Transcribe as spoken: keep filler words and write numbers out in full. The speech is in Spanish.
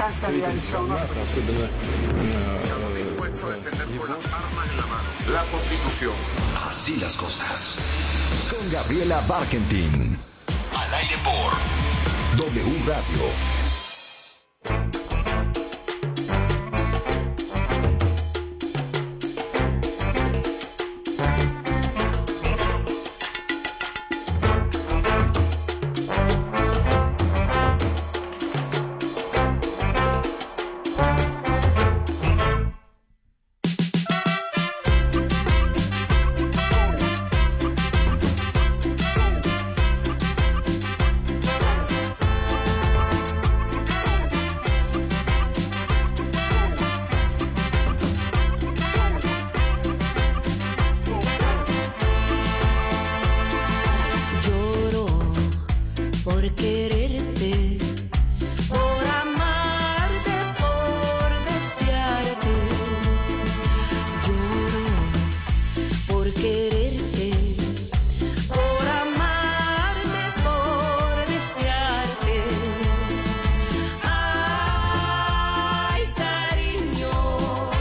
abbastanza realizzato una dispuesto a defender con las armas en la mano la Constitución. Así las cosas. Con Gabriela Barkentin. Al aire por W Radio.